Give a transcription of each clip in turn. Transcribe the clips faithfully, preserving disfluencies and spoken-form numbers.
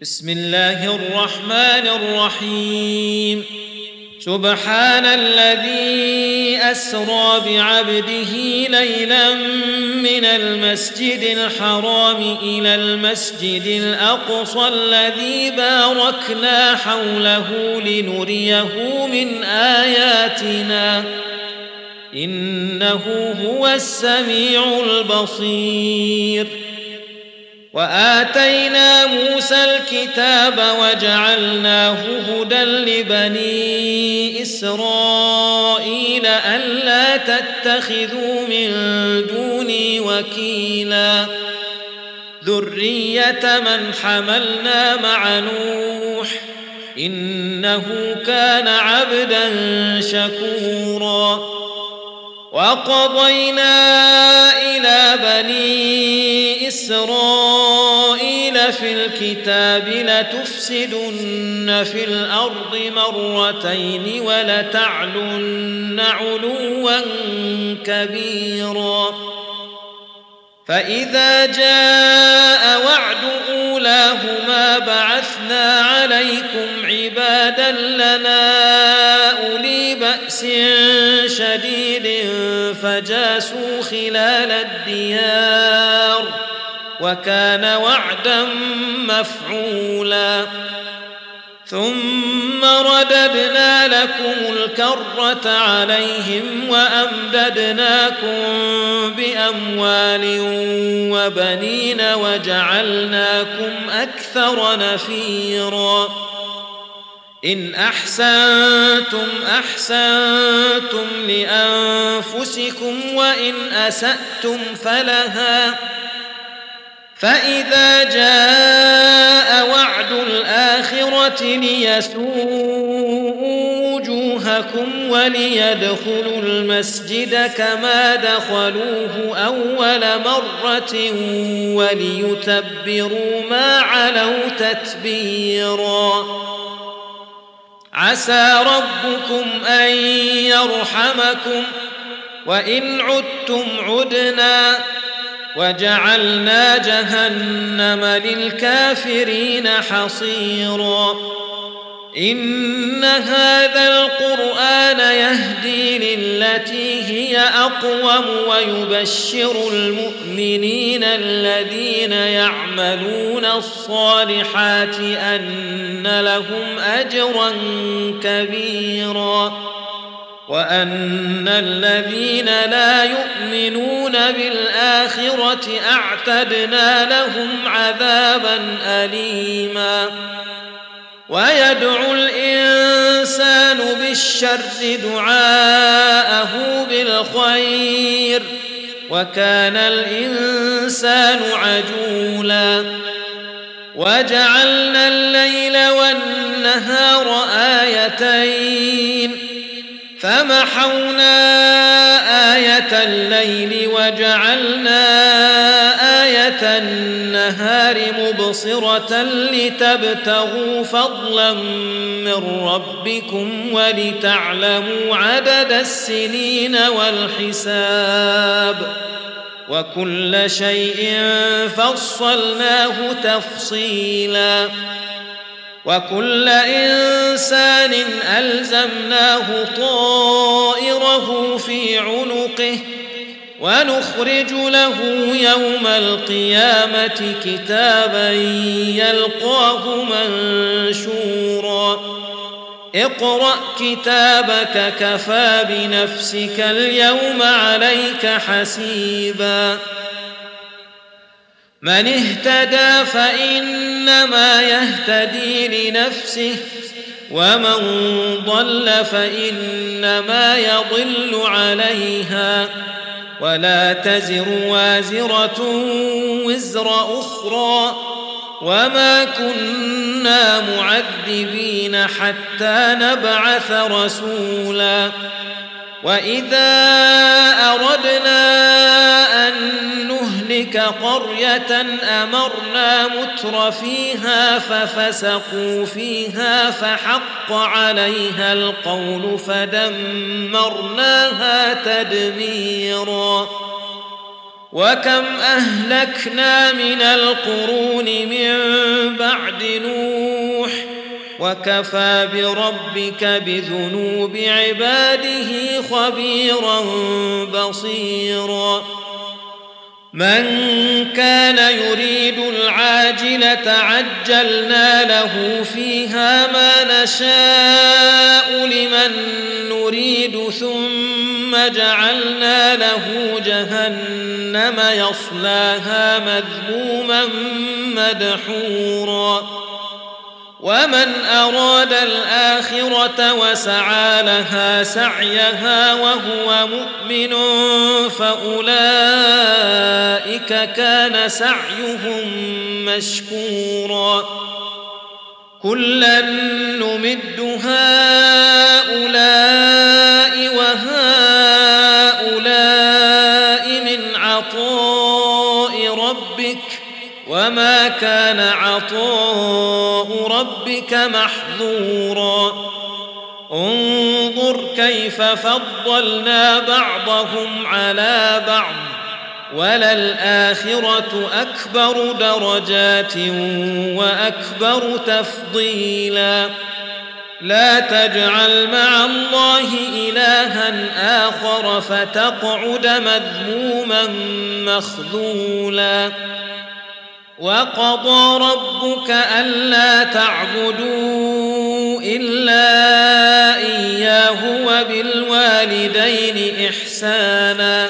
بسم الله الرحمن الرحيم سبحان الذي أسرى بعبده ليلا من المسجد الحرام إلى المسجد الأقصى الذي باركنا حوله لنريه من آياتنا إنه هو السميع البصير. وآتينا موسى الكتاب وجعلناه هدى لبني إسرائيل ألا تتخذوا من دوني وكيلا ذرية من حملنا مع نوح إنه كان عبدا شكورا. وقضينا إلى بني إسرائيل في الكتاب لتفسدن في الأرض مرتين ولتعلن علوا كبيرا. فإذا جاء وعد أولاهما بعثنا عليكم عبادا لنا أولي بأس شديد فجاسوا خلال الديار وكان وعدا مفعولا. ثم رددنا لكم الكرة عليهم وأمددناكم بأموال وبنين وجعلناكم أكثر نفيرا. إن أحسنتم أحسنتم لأنفسكم وإن أسأتم فلها. فإذا جاء وعد الآخرة ليسوءوا وجوهكم وليدخلوا المسجد كما دخلوه أول مرة وليتبروا ما علوا تتبيرا. عسى ربكم أن يرحمكم وإن عدتم عدنا وجعلنا جهنم للكافرين حصيرا. إن هذا القرآن يهدي للتي هي أقوم ويبشر المؤمنين الذين يعملون الصالحات أن لهم أجرا كبيرا وأن الذين لا يؤمنون بالآخرة أعتدنا لهم عذابا أليما. ويدعو الإنسان بالشر دعاءه بالخير وكان الإنسان عجولا. وجعلنا الليل والنهار آيتين فمحونا آية الليل وجعلنا آية النهار مبصرة لتبتغوا فضلا من ربكم ولتعلموا عدد السنين والحساب وكل شيء فصلناه تفصيلا. وكل إنسان ألزمناه طائره في عنقه ونخرج له يوم القيامة كتابا يلقاه منشورا. اقرأ كتابك كفى بنفسك اليوم عليك حسيبا. من اهتدى فإنما يهتدي لنفسه ومن ضل فإنما يضل عليها ولا تزر وازرة وزر أخرى وما كنا معذبين حتى نبعث رسولا. وإذا أردنا أن نهلك قرية أمرنا متر فيها ففسقوا فيها فحق عليها القول فدمرناها تدميرا. وكم أهلكنا من القرون من بعد نوح وكفى بربك بذنوب عباده خبيرا بصيرا من كان يريد العاجلة عجلنا له فيها ما نشاء لمن نريد ثم جعلنا له جهنم يصلاها مذموما مدحورا ومن أراد الآخرة وسعى لها سعيها وهو مؤمن فأولئك كان سعيهم مشكورا كلا نمد هؤلاء وهؤلاء من عطاء ربك وما كان عطاء ربك محظورا انظر كيف فضلنا بعضهم على بعض وللآخرة أكبر درجات وأكبر تفضيلا لا تجعل مع الله إلها آخر فتقعد مذموما مخذولا وقضى ربك ألا تعبدوا إلا إياه وبالوالدين إحسانا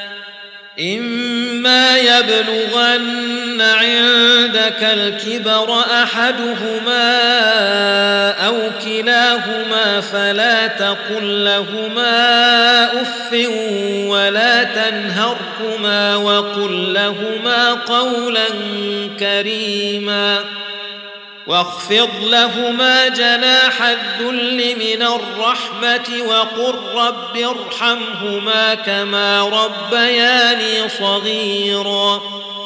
إما يبلغن عندك الكبر أحدهما أو كلاهما فلا تقل لهما أف ولا تنهرهما وقل لهما قولا كريما واخفض لهما جناح الذل من الرحمة وقل رب ارحمهما كما ربياني صغيرا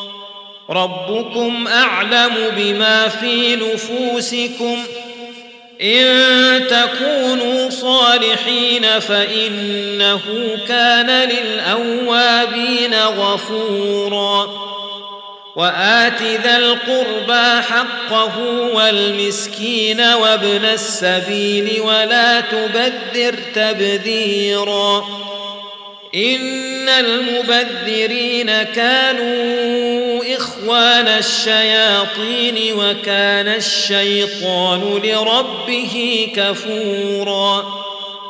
ربكم أعلم بما في نفوسكم إن تكونوا صالحين فإنه كان للأوابين غفورا وآت ذا القربى حقه والمسكين وابن السبيل ولا تبذر تبذيرا إن المبذرين كانوا إخوان الشياطين وكان الشيطان لربه كفورا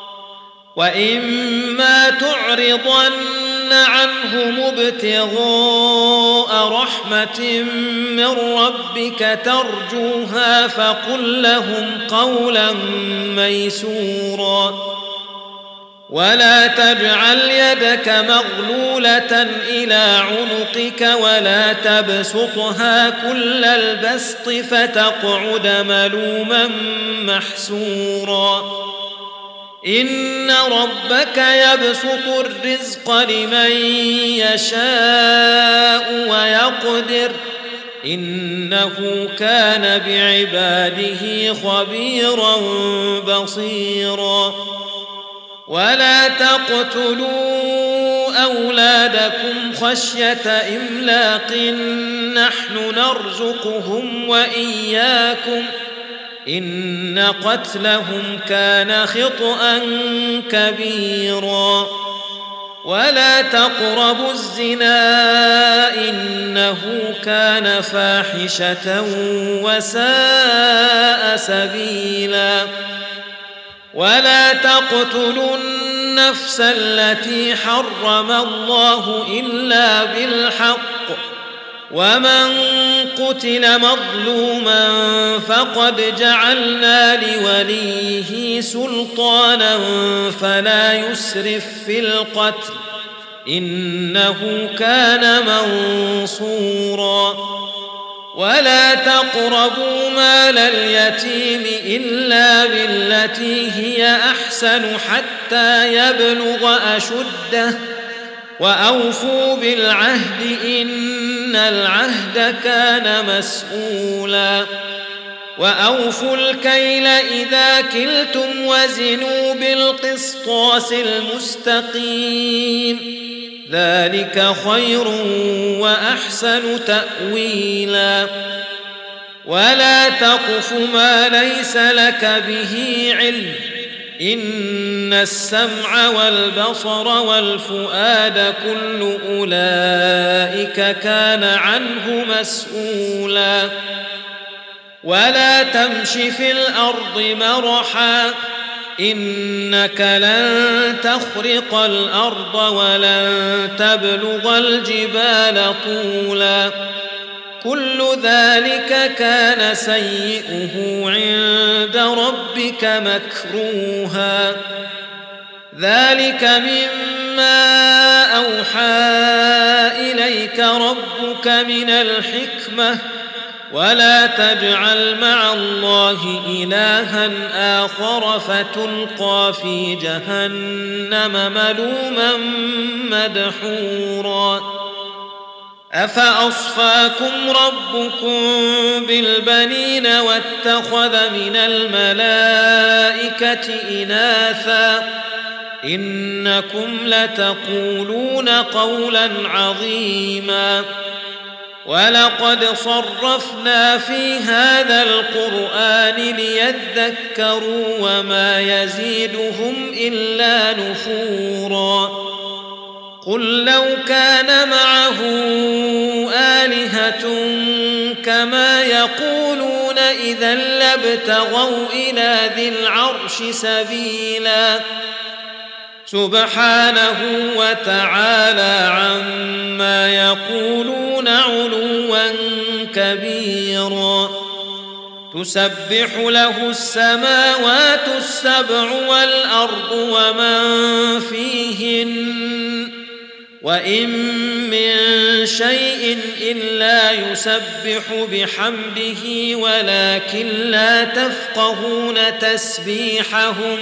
وإما تعرضن عنهم ابتغاء رحمة من ربك ترجوها فقل لهم قولا ميسورا ولا تجعل يدك مغلولة إلى عنقك ولا تبسطها كل البسط فتقعد ملوما محسورا إن ربك يبسط الرزق لمن يشاء ويقدر إنه كان بعباده خبيرا بصيرا ولا تقتلوا أولادكم خشية إملاق نحن نرزقهم وإياكم إن قتلهم كان خطأ كبيرا ولا تقربوا الزنا إنه كان فاحشة وساء سبيلا ولا تقتلوا النفس التي حرم الله إلا بالحق ومن قتل مظلوما فقد جعلنا لوليه سلطانا فلا يسرف في القتل إنه كان منصورا ولا تقربوا مال اليتيم إلا بالتي هي أحسن حتى يبلغ أشده وأوفوا بالعهد إن العهد كان مسؤولا وأوفوا الكيل إذا كلتم وزنوا بالقسطاس المستقيم ذلك خير وأحسن تأويلا ولا تقف ما ليس لك به علم إن السمع والبصر والفؤاد كل أولئك كان عنه مسؤولا ولا تمش في الأرض مرحا إنك لن تخرق الأرض ولن تبلغ الجبال طولا كل ذلك كان سيئه عند ربك مكروها ذلك مما أوحى إليك ربك من الحكمة ولا تجعل مع الله إلها آخر فتلقى في جهنم ملوما مدحورا أفأصفاكم ربكم بالبنين واتخذ من الملائكة إناثا إنكم لتقولون قولا عظيما ولقد صرفنا في هذا القرآن ليذكروا وما يزيدهم إلا نفورا قل لو كان معه آلهة كما يقولون إذا لابتغوا إلى ذي العرش سبيلا سبحانه وتعالى عما يقولون علوا كبيرا تسبح له السماوات السبع والأرض ومن فيهن وإن من شيء إلا يسبح بحمده ولكن لا تفقهون تسبيحهم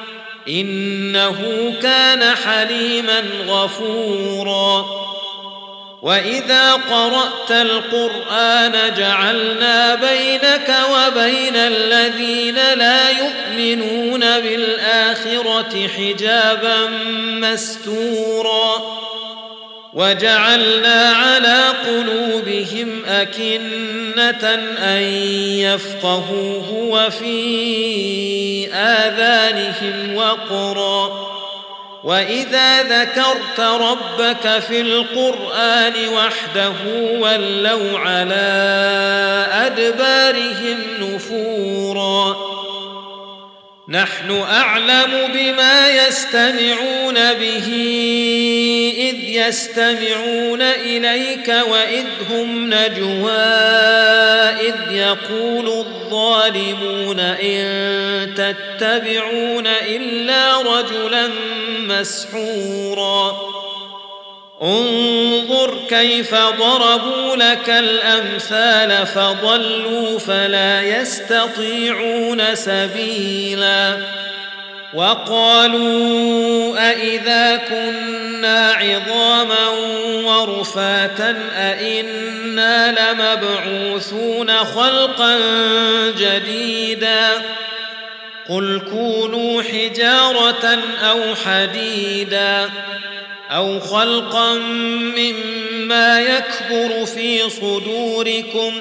إنه كان حليما غفورا وإذا قرأت القرآن جعلنا بينك وبين الذين لا يؤمنون بالآخرة حجابا مستورا وجعلنا على قلوبهم أكنة أن يفقهوه وفي آذانهم وقرا وإذا ذكرت ربك في القرآن وحده ولوا على أدبارهم نفورا نحن أعلم بما يستمعون به إذ يستمعون إليك وإذ هم نجوى إذ يقول الظالمون إن تتبعون إلا رجلا مسحورا انظر كيف ضربوا لك الأمثال فضلوا فلا يستطيعون سبيلا وقالوا أإذا كنا عظاما ورفاتا أإنا لمبعوثون خلقا جديدا قل كونوا حجارة أو حديدا أو خلقا مما يكبر في صدوركم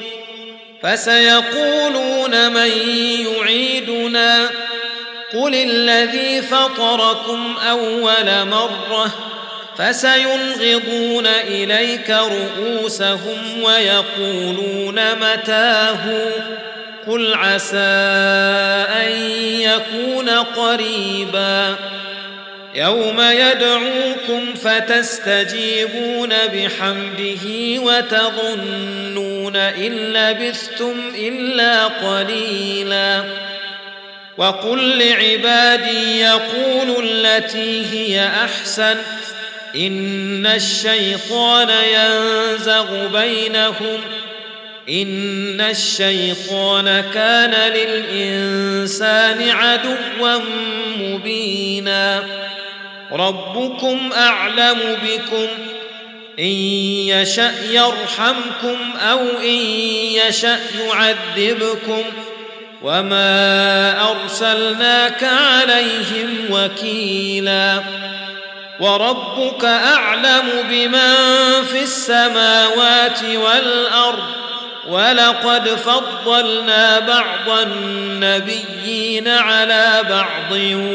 فسيقولون من يعيدنا قل الذي فطركم أول مرة فسينغضون إليك رؤوسهم ويقولون متاه قل عسى أن يكون قريبا يوم يدعوكم فتستجيبون بحمده وتظنون إن لبثتم إلا قليلا وقل لعبادي يقولوا التي هي أحسن إن الشيطان ينزغ بينهم إن الشيطان كان للإنسان عدوا مبينا ربكم أعلم بكم إن يشأ يرحمكم أو إن يشأ يعذبكم وما أرسلناك عليهم وكيلا وربك أعلم بمن في السماوات والأرض ولقد فضلنا بعض النبيين على بعض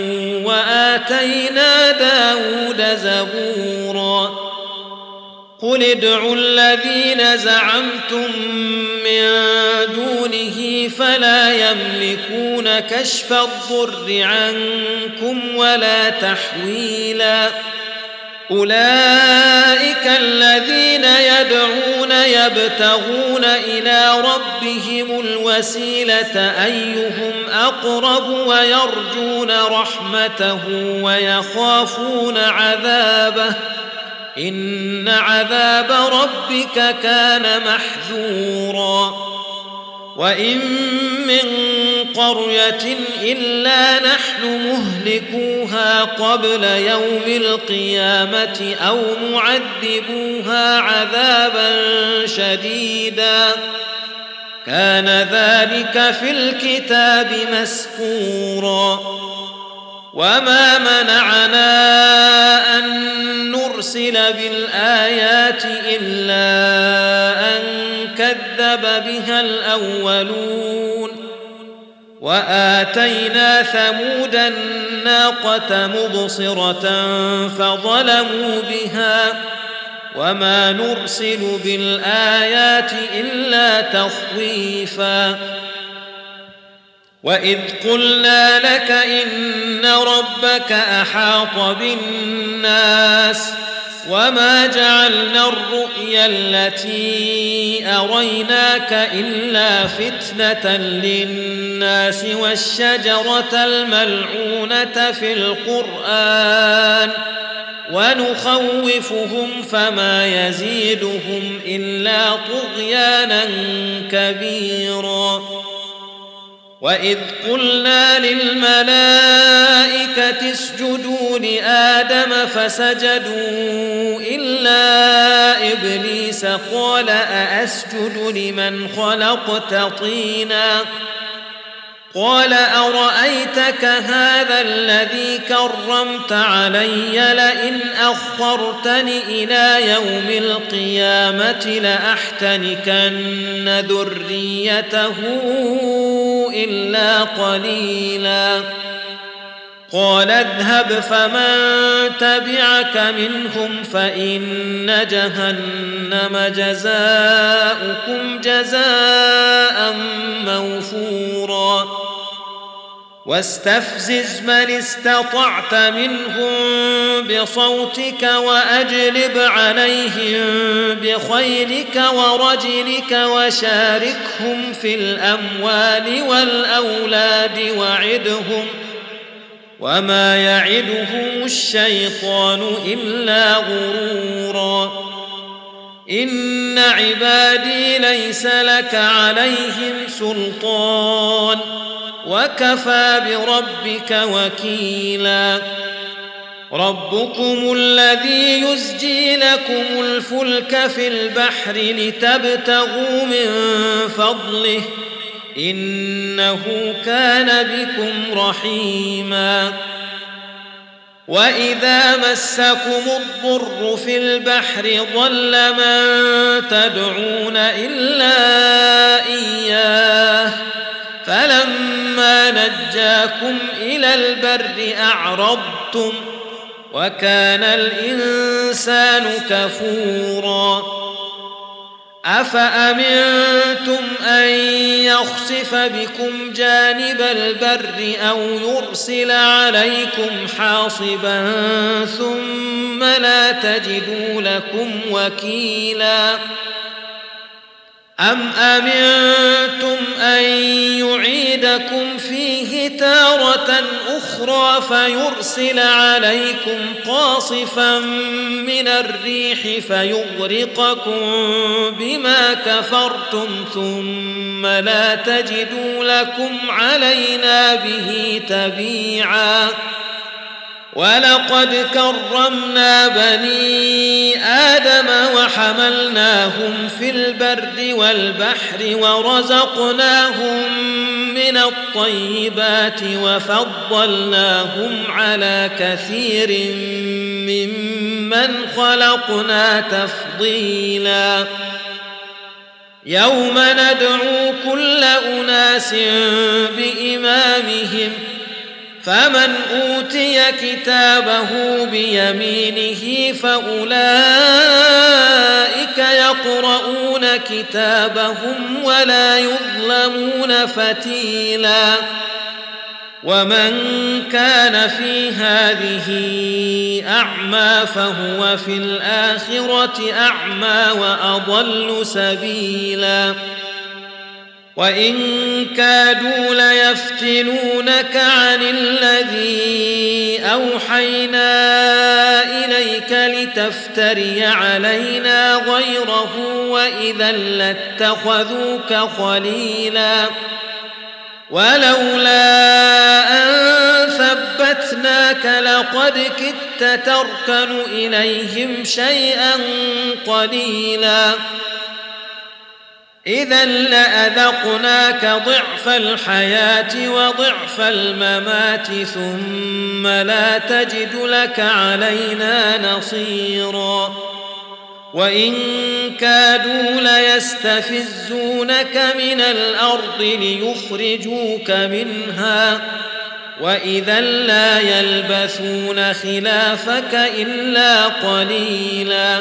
وآتينا داود زبورا قل ادعوا الذين زعمتم من دونه فلا يملكون كشف الضر عنكم ولا تحويلا أولئك الذين يدعون يبتغون إلى ربهم الوسيلة أيهم أقرب ويرجون رحمته ويخافون عذابه إن عذاب ربك كان محذورا وإن من قرية إلا نحن مهلكوها قبل يوم القيامة أو معذبوها عذابا شديدا كان ذلك في الكتاب مسطورا وما منعنا أن نرسل بالآيات إلا أن كذب بها الأولون وآتينا ثمود الناقة مبصرة فظلموا بها وما نرسل بالآيات إلا تخويفا وإذ قلنا لك إن ربك أحاط بالناس وما جعلنا الرؤيا التي أريناك إلا فتنة للناس والشجرة الملعونة في القرآن ونخوفهم فما يزيدهم إلا طغيانا كبيرا وإذ قلنا للملائكة اسجدوا لآدم فسجدوا إلا إبليس قال أأسجد لمن خلقت طينا قال أرأيتك هذا الذي كرمت علي لئن أخرتني إلى يوم القيامة لأحتنكن ذريته إلا قليلا قال اذهب فمن تبعك منهم فإن جهنم جزاؤكم جزاء موفورا واستفزز من استطعت منهم بصوتك وأجلب عليهم بخيلك ورجلك وشاركهم في الأموال والأولاد وعدهم وما يعدهم الشيطان إلا غرورا إن عبادي ليس لك عليهم سلطان وكفى بربك وكيلا ربكم الذي يزجي لكم الفلك في البحر لتبتغوا من فضله إنه كان بكم رحيما وإذا مسكم الضر في البحر ضل من تدعون إلا إياه فلما نجاكم إلى البر أعرضتم وكان الإنسان كفورا أفأمنتم أن يخسف بكم جانب البر أو يرسل عليكم حاصبا ثم لا تجدوا لكم وكيلا أم أمنتم أن يعيدكم فيه تارة أخرى فيرسل عليكم قاصفا من الريح فيغرقكم بما كفرتم ثم لا تجدوا لكم علينا به تبيعا ولقد كرمنا بني آدم وحملناهم في البر والبحر ورزقناهم من الطيبات وفضلناهم على كثير ممن خلقنا تفضيلا يوم ندعو كل أناس بإمامهم فمن أوتي كتابه بيمينه فأولئك يقرؤون كتابهم ولا يظلمون فتيلا ومن كان في هذه أعمى فهو في الآخرة أعمى وأضل سبيلا وإن كادوا ليفتنونك عن الذي أوحينا إليك لتفتري علينا غيره وإذا لاتخذوك خليلا ولولا أن ثبتناك لقد كدت تركن إليهم شيئا قليلا إذا لأذقناك ضعف الحياة وضعف الممات ثم لا تجد لك علينا نصيرا وإن كادوا ليستفزونك من الأرض ليخرجوك منها وإذا لا يلبثون خلافك إلا قليلا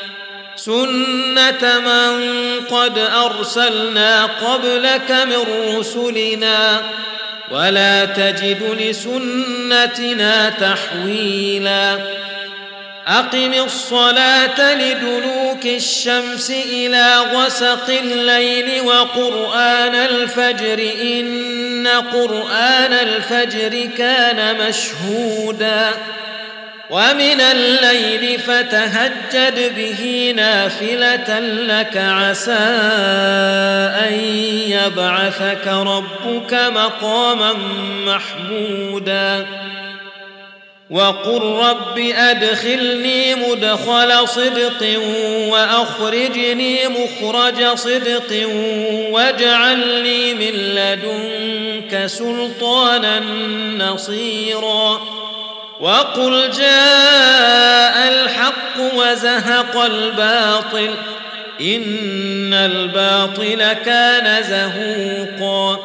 سنة من قد أرسلنا قبلك من رسلنا ولا تجد لسنتنا تحويلا أقم الصلاة لدلوك الشمس إلى غسق الليل وقرآن الفجر إن قرآن الفجر كان مشهودا ومن الليل فتهجد به نافلة لك عسى أن يبعثك ربك مقاما محمودا وقل رب أدخلني مدخل صدق وأخرجني مخرج صدق واجعل لي من لدنك سلطانا نصيرا وقل جاء الحق وزهق الباطل إن الباطل كان زهوقا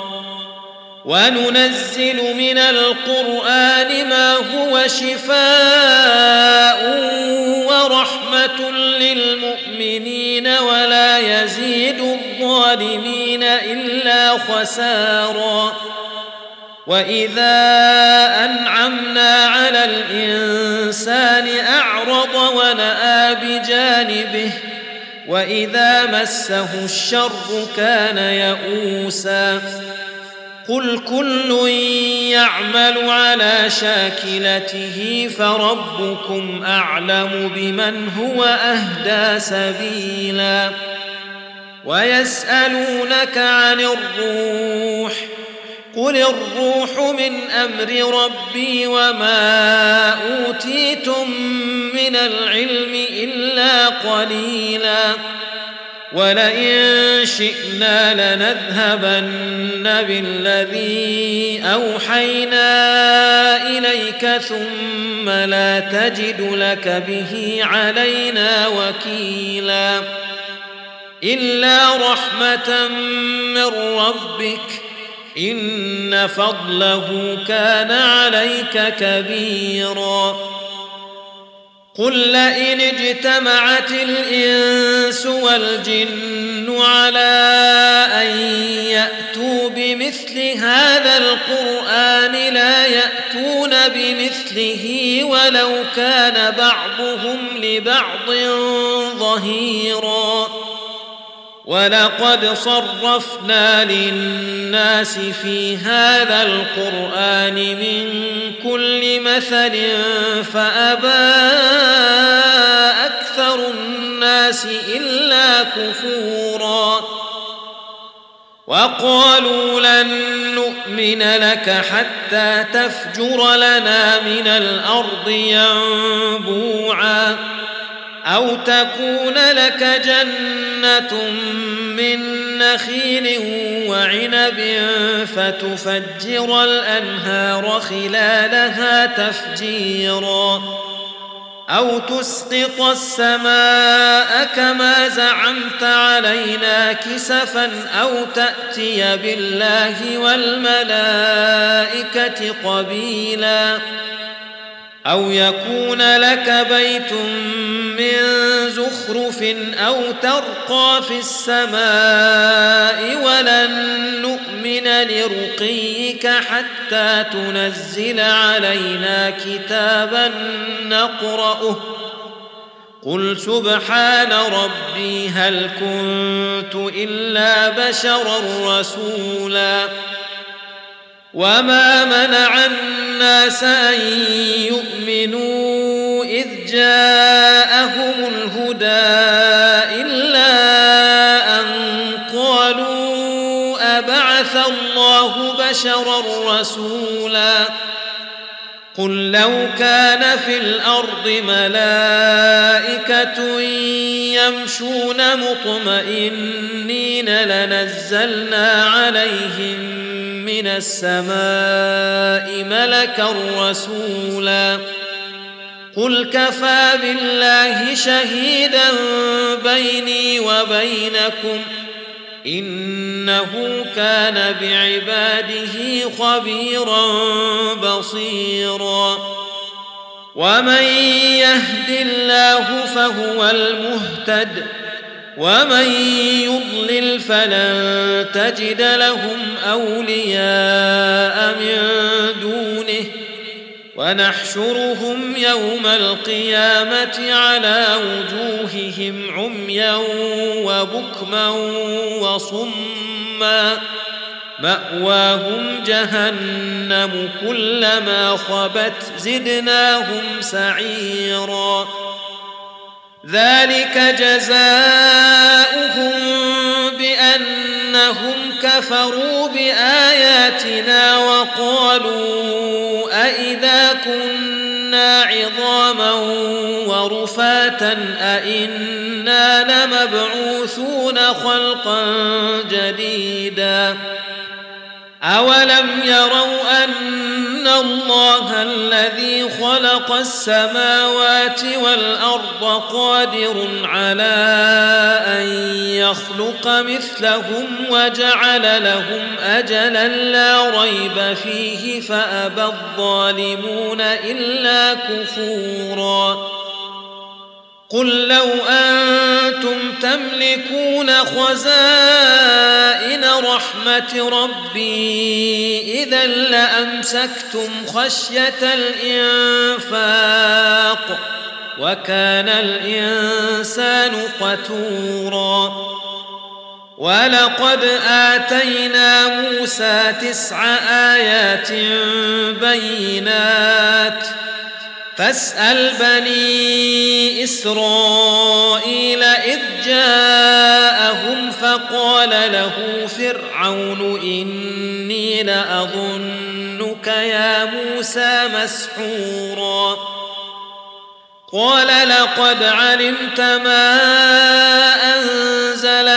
وننزل من القرآن ما هو شفاء ورحمة للمؤمنين ولا يزيد الظالمين إلا خسارا وإذا أنعمنا على الإنسان أعرض ونأى بجانبه وإذا مسه الشر كان يئوسا قل كل يعمل على شاكلته فربكم أعلم بمن هو أهدى سبيلا ويسألونك عن الروح قل الروح من أمر ربي وما أوتيتم من العلم إلا قليلا ولئن شئنا لنذهبن بالذي أوحينا إليك ثم لا تجد لك به علينا وكيلا إلا رحمة من ربك إن فضله كان عليك كبيرا قل لئن اجتمعت الإنس والجن على أن يأتوا بمثل هذا القرآن لا يأتون بمثله ولو كان بعضهم لبعض ظهيرا ولقد صرفنا للناس في هذا القرآن من كل مثل فأبى أكثر الناس إلا كفورا وقالوا لن نؤمن لك حتى تفجر لنا من الأرض ينبوعا أو تكون لك جنة من نخيل وعنب فتفجر الأنهار خلالها تفجيرا أو تسقط السماء كما زعمت علينا كسفا أو تأتي بالله والملائكة قبيلا أو يكون لك بيت من زخرف أو ترقى في السماء ولن نؤمن لرقيك حتى تنزل علينا كتابا نقرأه قل سبحان ربي هل كنت إلا بشرا رسولا وما منع الناس أن يؤمنوا إذ جاءهم الهدى إلا أن قالوا أبعث الله بشرا رسولا قل لو كان في الأرض ملائكة يمشون مطمئنين لنزلنا عليهم من السماء ملكا رسولا قل كفى بالله شهيدا بيني وبينكم إنه كان بعباده خبيرا بصيرا ومن يهد الله فهو المهتد ومن يضلل فلن تجد لهم أولياء من دونه ونحشرهم يوم القيامة على وجوههم عميا وبكما وصما مأواهم جهنم كلما خبت زدناهم سعيرا ذلك جزاؤهم بأنهم كفروا بآياتنا وقالوا أئذا كنا عظاما ورفاتا أئنا لمبعوثون خلقا جديدا أولم يروا أن الله الذي خلق السماوات والأرض قادر على أن يخلق مثلهم وجعل لهم أجلا لا ريب فيه فأبى الظالمون إلا كفورا قل لو أنتم تملكون خزائن رحمة ربي إذا لأمسكتم خشية الإنفاق وكان الإنسان قتورا ولقد آتينا موسى تسع آيات بينات فاسأل بني إسرائيل إذ جاءهم فقال له فرعون إني لأظنك يا موسى مسحورا قال لقد علمت ما أنزل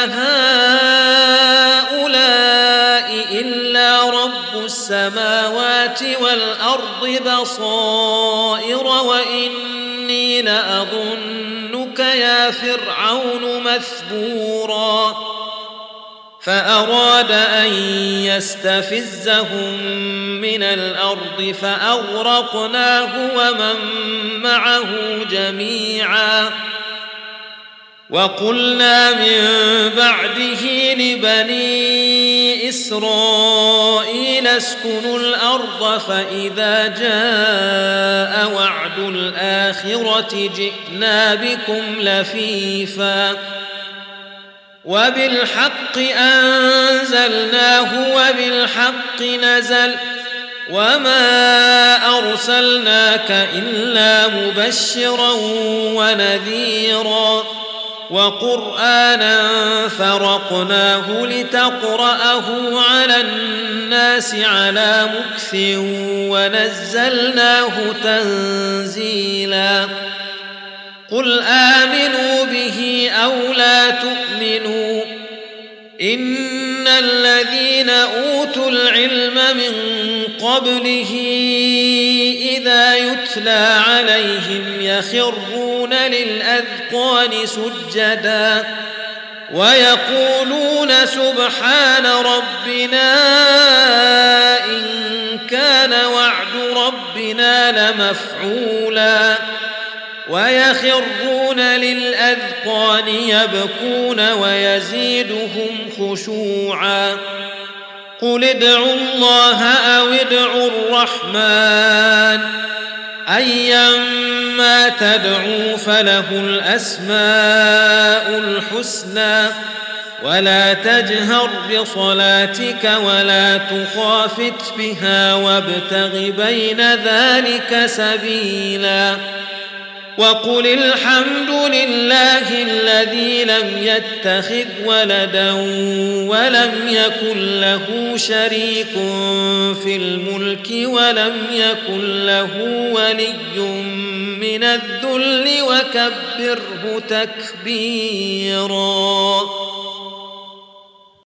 هؤلاء إلا رب السماوات والأرض بصائر وإني لأظنك يا فرعون مثبورا فأراد أن يستفزهم من الأرض فأغرقناه ومن معه جميعا وقلنا من بعده لبني إسرائيل اسكنوا الأرض فإذا جاء وعد الآخرة جئنا بكم لفيفا وبالحق أنزلناه وبالحق نزل وما أرسلناك إلا مبشرا ونذيرا وقرآنا فرقناه لتقرأه على الناس على مكث ونزلناه تنزيلا قل آمنوا به أو لا تؤمنوا إن الذين أوتوا العلم من قبله إذا يتلى عليهم يخرون للأذقان سجدا ويقولون سبحان ربنا إن كان وعد ربنا لمفعولا ويخرون للأذقان يبكون ويزيدهم خشوعا قل ادعوا الله أو ادعوا الرحمن أيما تدعوا فله الأسماء الحسنى ولا تجهر بصلاتك ولا تخافت بها وابتغ بين ذلك سبيلا وقل الحمد لله الذي لم يتخذ ولدا ولم يكن له شريك في الملك ولم يكن له ولي من الذل وكبره تكبيرا.